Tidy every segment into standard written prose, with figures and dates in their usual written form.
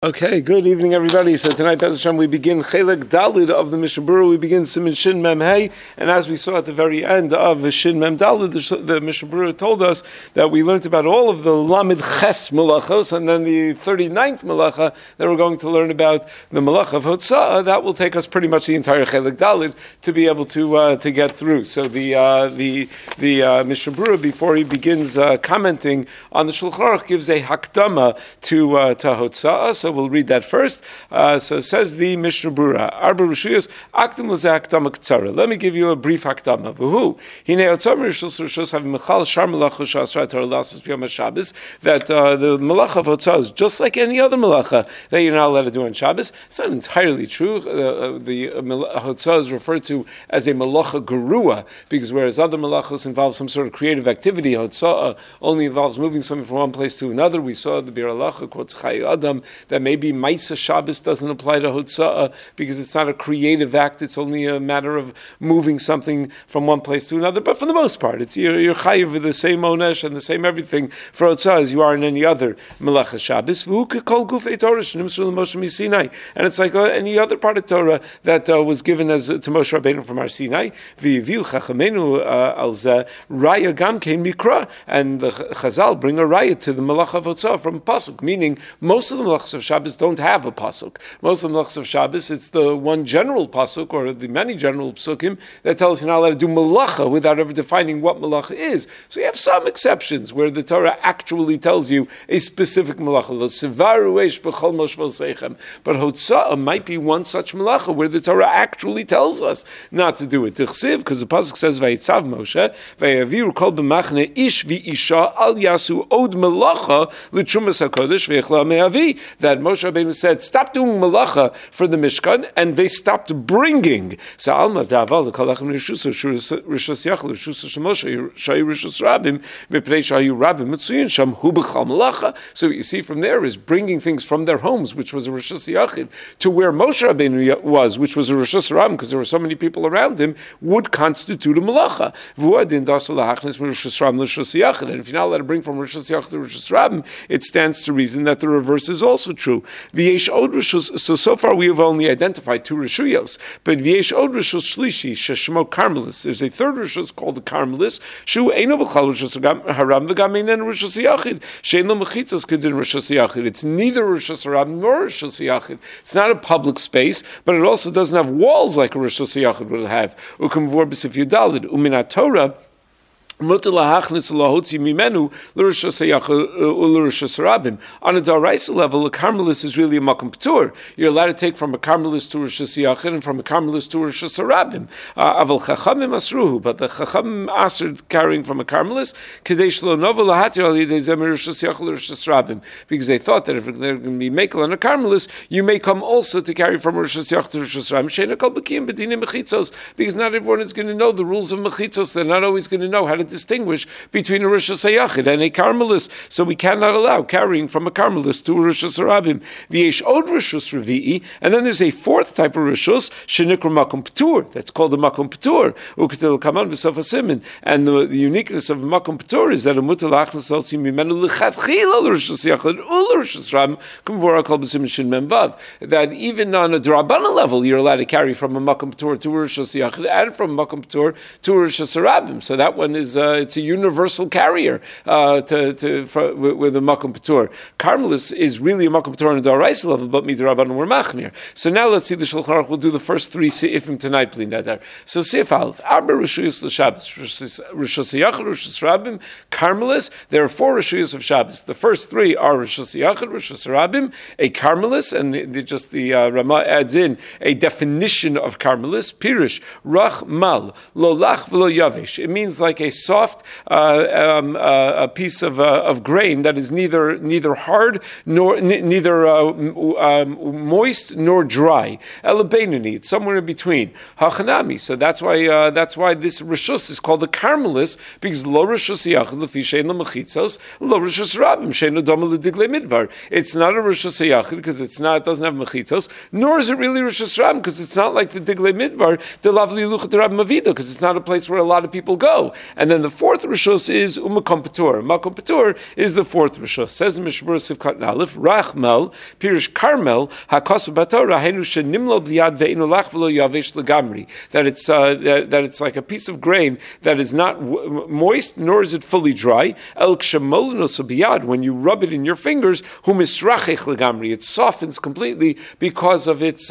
Okay, good evening, everybody. So tonight, Be'ez Hashem, we begin Chelek Dalid of the Mishnah Berurah. We begin Siman Shin Mem Hey, and as we saw at the very end of Shin Mem Dalid, the Mishnah Berurah told us that we learned about all of the Lamed Ches Malachos, and then the 39th Malacha that we're going to learn about the Malacha of Hotzah. That will take us pretty much the entire Chelek Dalid to be able to get through. So the Mishnah Berurah, before he begins commenting on the Shulchan Aruch, gives a hakdama to Hotzah. So we'll read that first. So says the Mishnah Berurah, Arba Rishuyos, Akdim L'zeh Hakdama K'tzara. Let me give you a brief Hakdama. V'hu, Hinei Otzam Rishos have Mechal Shar Malacha Sha'asra Torah L'Asos B'Yom HaShabbos, that the Malacha of Hotzah is just like any other Malacha that you're not allowed to do on Shabbos. It's not entirely true. The Hotzah is referred to as a Malacha Gerua, because whereas other Malachos involve some sort of creative activity, Hotzah only involves moving something from one place to another. We saw the Bir Halacha quotes Chai Adam, that maybe Maisa Shabbos doesn't apply to Hotzah because it's not a creative act, it's only a matter of moving something from one place to another. But for the most part, it's you're chayiv with the same onesh and the same everything for Hotzah as you are in any other Melacha Shabbos. And it's like any other part of Torah that was given as to Moshe Rabbeinu from Har Sinai. Raya Gam came Mikra, and the Chazal bring a raya to the Melacha of Hotzah from Pasuk, meaning most of the Melachos of Shabbos don't have a pasuk. Most of the Melachos of Shabbos, it's the one general pasuk or the many general psukim that tell us you're not allowed to do malacha without ever defining what malacha is. So you have some exceptions where the Torah actually tells you a specific malacha. But Hotzah might be one such malacha where the Torah actually tells us not to do it. Because the pasuk says Vayitzav Moshe Vayaviru kol b'machne ish v'isha al yasu od malacha l'trumas hakodesh v'yechla me'avi, that Moshe Rabbeinu said, stop doing malacha for the Mishkan, and they stopped bringing. So Alma Da'aval Kalachim Rishus Rishus Yachal Rishus Shemoshe Shayu Rishus Rabim V'Pnei Shayu Rabim Mitzuyin Sham Hu B'Chal Malacha. So what you see from there is bringing things from their homes, which was a Rishus Yachid, to where Moshe Rabbeinu was, which was a Rishus Rabim, because there were so many people around him, would constitute a malacha. And if you're not allowed to bring from Rishus Yachid to Rishus Rabim, it stands to reason that the reverse is also true. So far we have only identified two Rishuyos, but V'yesh od Rishus Shlishi Sheshmo Carmelis. There's a third Rishus called the Carmelis. Shu Eino B'chal Rishus Haram V'gam Einen Rishus Yachid. Shein Lo Mechitzos Kedin Rishus Yachid. It's neither Rishus Haram nor Rishus Yachid. It's not a public space, but it also doesn't have walls like a Rishus Yachid would have. Ukum Vor B'Sif Yudalid Uminat Torah. On a daraisa level, a Carmelis is really a makom p'tur. You're allowed to take from a Carmelis to Rishus Yachid and from a Carmelis to Rishus Harabim. Aval chachamim asruhu, but the chachamim asred carrying from a Carmelis kadesh lo novel lahatir al yidei zemer Rishus Yachid Rishus Harabim, because they thought that if they're going to be makel on a Carmelis, you may come also to carry from Rishus Yachid to Rishus Harabim. Sheina kol b'kiyim b'dinim mechitzos, because not everyone is going to know the rules of mechitzos. They're not always going to know how to distinguish between a Rishus Yachid and a Carmelis, so we cannot allow carrying from a Carmelis to a Rishus Harabim. V'yesh od Rishus Revi'i, and then there's a fourth type of Rishus, shenikra makom p'tur, that's called a makom p'tur, u'ketel kaman b'sof hasimin, and the uniqueness of a makom p'tur is that a mutal achnas l'tzim mimenu l'chadchila l'Rishus Yachid u'l'Rishus Harabim kumvora kol b'simin shin mem vav, that even on a drabana level you're allowed to carry from a makom p'tur to a Rishus Yachid and from a makom p'tur to a Rishus Harabim. So that one is it's a universal carrier with a makom p'tur. Carmelis is really a makom p'tur on a daraisa level, but midrabanan were machmir. So now let's see the Shulchan Aruch. We'll do the first three seifim tonight, please. So seif aleph, arba rishuyos l'Shabbos, Rishus Yachid, Rishus Rabim, Carmelis. There are four rishuyos of Shabbos. The first three are Rishus Yachid, Rishus Rabim, a Carmelis, and the Rama adds in a definition of Carmelis. Pirish rach mal lo lach v'lo yavesh. It means like a soft a piece of grain that is neither hard nor neither moist nor dry. Elabeinani, it's somewhere in between. Hachanami. So that's why this rishus is called the Carmelis, because lo rishus yachid lefi shein lo mechitzos, lo rishus rabim shein lo dama lediglei midbar. It's not a rishus yachid because it doesn't have mechitzos, nor is it really rishus rabim because it's not like the diglei midbar, the lavli luchat rabim avida, because it's not a place where a lot of people go. And then the fourth rishus is umakom patur. Makom patur is the fourth rishus. Says in Mishmur Sivkat Aleph, Rachmel, Pirish Carmel, Hakosu Batorah, Henu Shenimlo Bliad Ve'inu Lach V'lo Yavesh Legamri. That it's like a piece of grain that is not moist, nor is it fully dry. El Kshemolino Subiyad, when you rub it in your fingers, Hu Misrachech Legamri. It softens completely because of its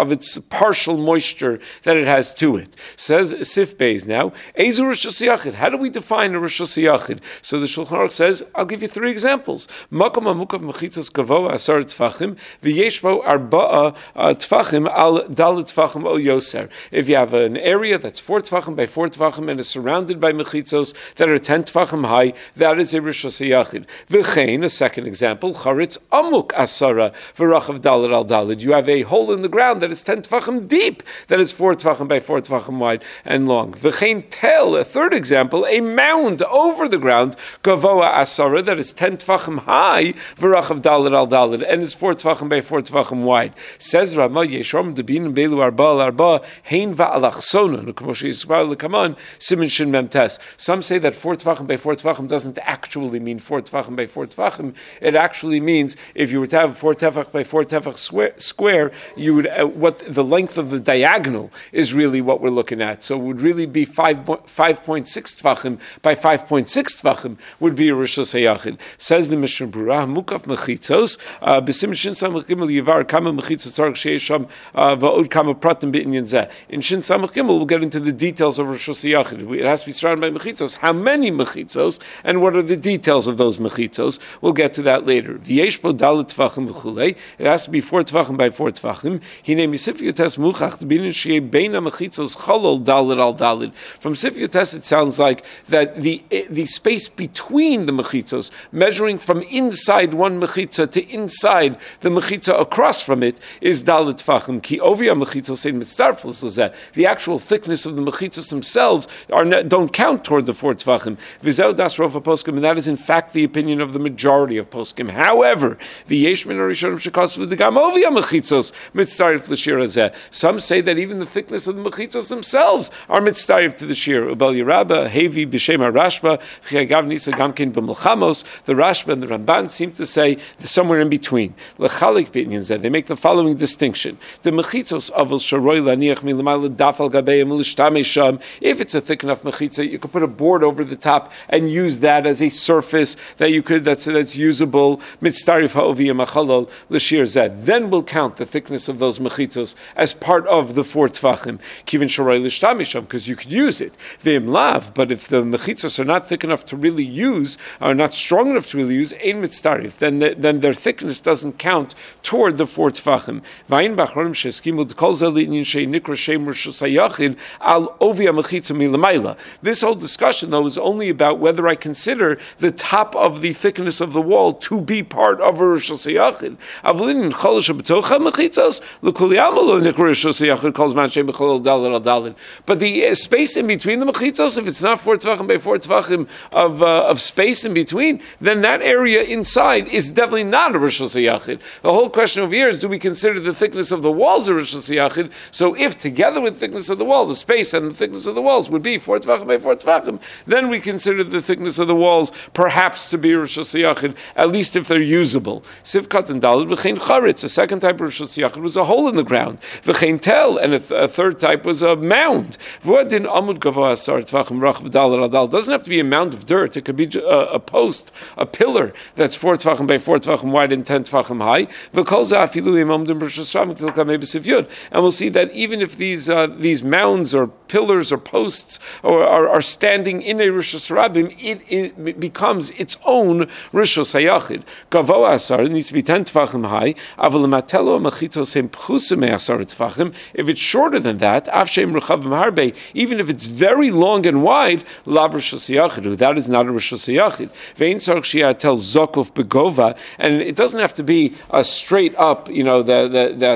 partial moisture that it has to it. Says Sif Beis now, Ezu Rishus Yachid. How do we define a Rishus Yachid? So the Shulchan Aruch says, I'll give you three examples. Makom Amukav Mechitzos Gavoa Asar Tfachim V'yeshbo Arba'a Tfachim Al Dal Tfachim O Yoser. If you have an area that's 4 Tfachim by 4 Tfachim and is surrounded by Mechitzos that are 10 Tfachim high, that is a Rishus Yachid. V'chein, a second example, Charitz Amuk Asara V'rachav Dalad Al Dalad. You have a hole in the ground that is 10 Tfachim deep, that is 4 Tfachim by 4 Tfachim wide and long. V'chein Tel, a third example, a mound over the ground, Gavoa Asara, that is 10 Tfachim high, V'rachav Dalad Al Dalad, and is 4 Tfachim by 4 Tfachim wide. Says Rama, Yeshom Debin Beilu Arba Al Arba, Hein Va'alachsona, Nukamoshi Yisrael Lekaman, Simin Shin Memtes. Some say that 4 Tfachim by 4 Tfachim doesn't actually mean 4 Tfachim by 4 Tfachim. It actually means if you were to have 4 Tefach by 4 Tefach square, you would what the length of the diagonal is really what we're looking at. So it would really be 5.6 Tfachim by 5.6 Tfachim would be a Rishus Hayachid. Says the Mishnah Berurah, Mukaf Mechitzos, B'sim Shin Samach Gimel Yivar Kama Mechitzos Tzarech Sheisham Va'od Kama Pratim B'inyan Zeh. In Shin Samach Gimel, we'll get into the details of Rishus Hayachid. It has to be surrounded by Mechitzos. How many Mechitzos and what are the details of those Mechitzos? We'll get to that later. V'yeshbo Dalet Tfachim V'chulei. It has to be 4 Tfachim by 4 Tfachim. Hine Misifyotes Muchach T'binin Shei Beina Mechitzos Cholol Dalet Al Dalet. From Sifyotes, it sounds like that the space between the Mechitzos, measuring from inside one Mechitza to inside the Mechitza across from it, is Dalet Tfachim. Ki Ovia Mechitzos Ein Mitzarfos Lezeh. The actual thickness of the Mechitzos themselves don't count toward the 4 Tfachim. V'zeu das Rov HaPoskim, and that is in fact the opinion of the majority of Poskim. However, v'yesh min harishonim shekasu v'degam ovia mechitzos mitzarif l'shir hazeh. Some say that even the thickness of the mechitzos themselves are mitzarif to the shir. Ubel Yerabba, Hevi, B'Shem HaRashba, v'chagav nisa gamkin b'melchamos. The Rashba and the Ramban seem to say somewhere in between. L'chalik b'inyan zeh. They make the following distinction: the mechitzos avol sharoi laniach milamayla dafal gabeim l'shtamei sham. If it's a thick enough mechitza, you could put a board over the top and use that as a surface that you could that's usable. Mitzarif ha'oviyah machalol l'shir zed. Then we'll count the thickness of those mechitzos as part of the 4 tfachim. Kivin shorei l'shtamisham, because you could use it. Ve'im lav, but if the mechitzos are not thick enough to really use, are not strong enough to really use, ein mitzarif. Then their thickness doesn't count toward the 4 tfachim. V'ayin b'achronim sheskimu d'kol zeh li'inyan shei nikra shem rishus hayachid al oviyah mechitza milamayla. This whole discussion, though, is only about whether I consider the top of the thickness of the wall to be part of a Rishus Hayachid. Avlin cholish b'tocha mechitzos l'kuliyam lo nikra Rishus Hayachid calls man shem b'cholol daled al daled. But the space in between the mechitzos, if it's not 4 tvachim by 4 tvachim of space in between, then that area inside is definitely not a Rishus Hayachid. The whole question over here is: do we consider the thickness of the walls a Rishus Hayachid? So if together with thickness of the wall, the space and the thickness of the walls would be 4 tvachim by 4 tvachim, then we consider the thickness of the walls perhaps to be Rishus Hayachid, at least if they're usable. Sivkat and Daled v'chein charitz. A second type of Rishus Hayachid was a hole in the ground. V'chein tel, and a third type was a mound. V'adin amud gavoa asar tvachim rachav daled adal. Doesn't have to be a mound of dirt. It could be a post, a pillar that's 4 tvachim by 4 tvachim wide and 10 tvachim high. V'kol za'afilu imamdim Rishus Rabim til kamei b'sivyud. And we'll see that even if these mounds or pillars or posts are standing in a Rishus Rabim, it becomes its own Rishus Hayachid. Gavoa asar, it needs to be 10 tfachim high. Aval matelo mechitzos hem pchusim asar tfachim. If it's shorter than that, av shem rechavim harbe, even if it's very long and wide, lav Rishus Hayachid. That is not a Rishus Hayachid. Vein sarch shia tel zokov begova, and it doesn't have to be straight up. You know that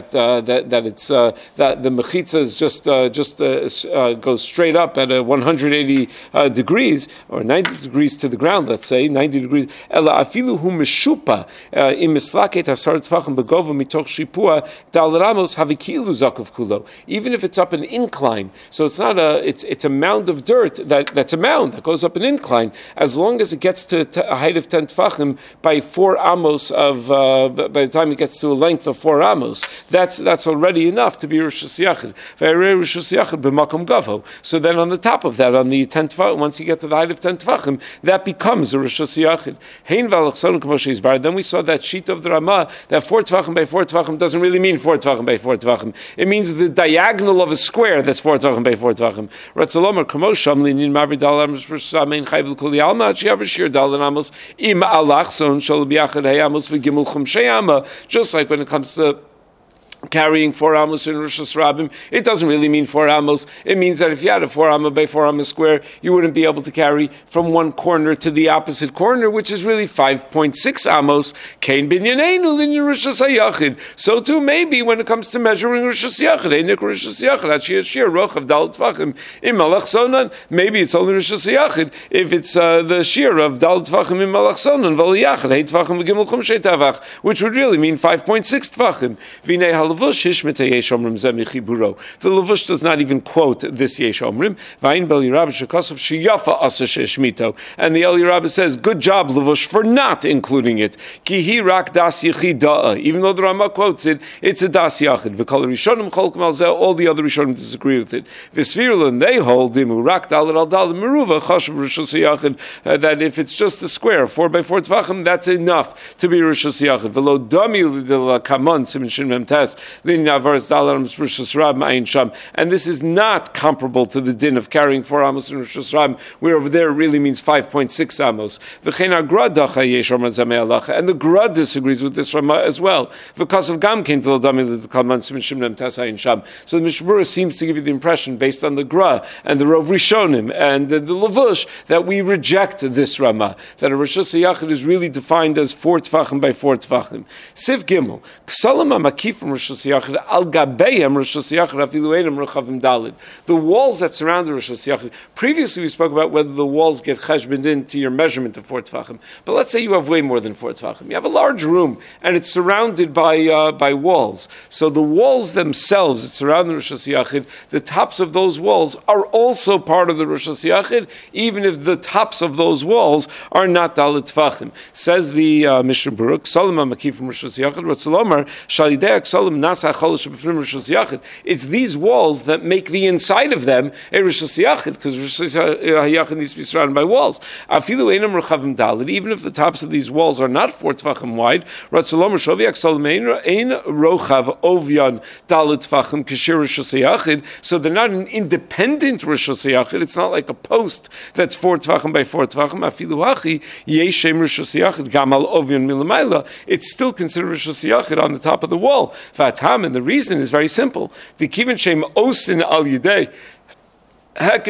it's that the mechitza is just goes straight up at 180 degrees or 90 degrees to the ground. Let's say 90 degrees. Ela afilu hu meshupa im mislaket asar tzvachim begova mitoch shipua dal ramos havikilu zakov kulo. Even if it's up an incline, so it's not it's a mound of dirt that that's a mound that goes up an incline. As long as it gets to a height of 10 tefachim by 4 amos by the time it gets to a length of 4 amos, that's already enough to be Rosh Yachid. So then on the top of that, on the 10 tefachim, once you get to the height of 10 tefachim, that becomes a Rosh Yachid. Then we saw that sheet of the Ramah, that 4 tefachim by 4 tefachim doesn't really mean 4 tefachim by 4 tefachim. It means the diagonal of a square that's 4 tefachim by 4 tefachim. Ratzalomar kamosham linin mavi dalam shamain chayv l'kuli alma she'aver shir dalan amos im alachson shal biachad hayamos v'gimul chum sheyama. Just like when it comes to carrying 4 amos in Rosh Hashanah, it doesn't really mean 4 amos. It means that if you had a 4 amos by 4 amos square, you wouldn't be able to carry from one corner to the opposite corner, which is really 5.6 amos. Kain binyaneinu linyan Rosh Hashanah. So too, maybe when it comes to measuring Rosh Hashanah, maybe it's only Rosh Hashanah if it's the shear of Dal Tvachim in Malach Sonan, which would really mean 5.6 Tvachim. The Levush does not even quote this Yesh Omrim. And the Eli Rabbah says, good job, Levush, for not including it. Even though the Ramah quotes it, it's a das yachid. All the other Rishonim disagree with it. They hold that if it's just a square, 4 by 4 tvachim, that's enough to be Rosh Yachid. And this is not comparable to the din of carrying 4 amos in Rosh Hashanah, where over there it really means 5.6 amos. And the Gra disagrees with this Ramah as well. Because of Gam came to the So the Mishmura seems to give you the impression, based on the Gra and the Rov Rishonim and the Levush, that we reject this Ramah, that a Rosh Hashanah is really defined as 4 tefachim by 4 tefachim. Siv Gimel, Ksalam HaMakifim Rosh Hashanah Al Gabeim Rosh Hashanah Afilu Einam Rechavim Dalid. The walls that surround the Rosh Hashanah. Previously, we spoke about whether the walls get cheshboned into your measurement of 4 tefachim. But let's say you have way more than 4 tefachim. You have a large room and it's surrounded by walls. So the walls themselves that surround the Rosh Hashanah, the tops of those walls are also part of the Rosh Hashanah, even if the tops of those walls are not Dalid tefachim. Says the Mishnah Berurah, Salam HaMakifim Rosh Hashanah Ratzalomar Shalideak Salam Nasa Cholish B'Fnim Rosh Hashanah. It's these walls that make the inside of them a Rosh Hashanah, because Rosh Hashanah needs to be surrounded by walls. Afilu Einam Rechavim Dalid, even if the tops of these walls are not 4 tefachim wide, Ratzalomar Shoviak Salam Ein Rochav Ovyan Dalid tefachim Kashir Rosh Hashanah. So they're not an independent Rosh Hashanah. It's not like a post that's 4 tefachim by 4 tefachim. Afilu Hachi Yeshem Rosh Hashanah Gamal Ovyan Milamayla. It's still considered Rosh Hashanah on the top of the wall. Fatam, and the reason is very simple. The Kivin Shem Osin Al Yidei. If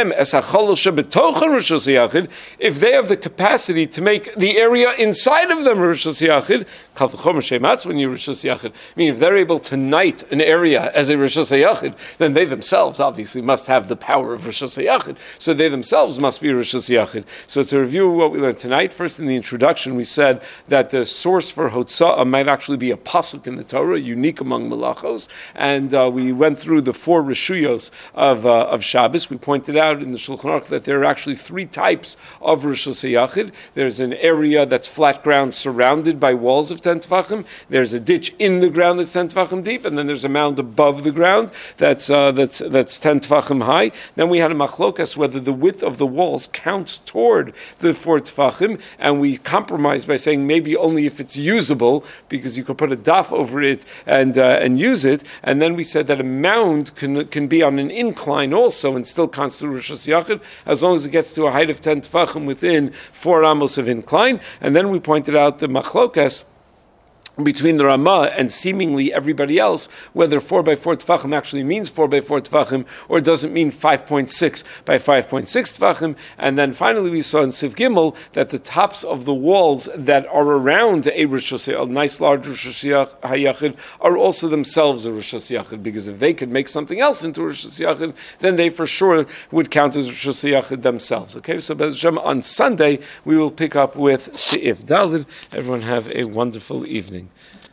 they have the capacity to make the area inside of them Rosh Hashanah, when you Rosh Hashanah, I mean, if they're able to knight an area as a Rosh Hashanah, then they themselves obviously must have the power of Rosh Hashanah. So they themselves must be Rosh Hashanah. So to review what we learned tonight, first in the introduction, we said that the source for Hotza'ah might actually be a pasuk in the Torah, unique among Malachos, and we went through the 4 Rishuyos of Shabbos. We pointed out in the Shulchan Aruch that there are actually 3 types of Rosh Hashanah. There's an area that's flat ground surrounded by walls of 10 tefachim. There's a ditch in the ground that's 10 tefachim deep, and then there's a mound above the ground that's 10 tefachim high. Then we had a machlokas whether the width of the walls counts toward the 4 tefachim, and we compromised by saying maybe only if it's usable, because you could put a daf over it and use it. And then we said that a mound can be on an incline also and still constitute Rosh Hashanah, as long as it gets to a height of 10 tefachim within 4 amos of incline. And then we pointed out the machlokas between the Ramah and seemingly everybody else, whether 4 by 4 tefachim actually means 4 by 4 tefachim or doesn't mean 5.6 by 5.6 tefachim. And then finally we saw in Siv Gimel that the tops of the walls that are around a Rosh Hashanah, a nice large Rosh Hashanah, are also themselves a Rosh Hashanah, because if they could make something else into Rosh Hashanah, then they for sure would count as Rosh Hashanah themselves. Okay, so Be'ez Hashem, on Sunday we will pick up with Seif Daled. Everyone have a wonderful evening.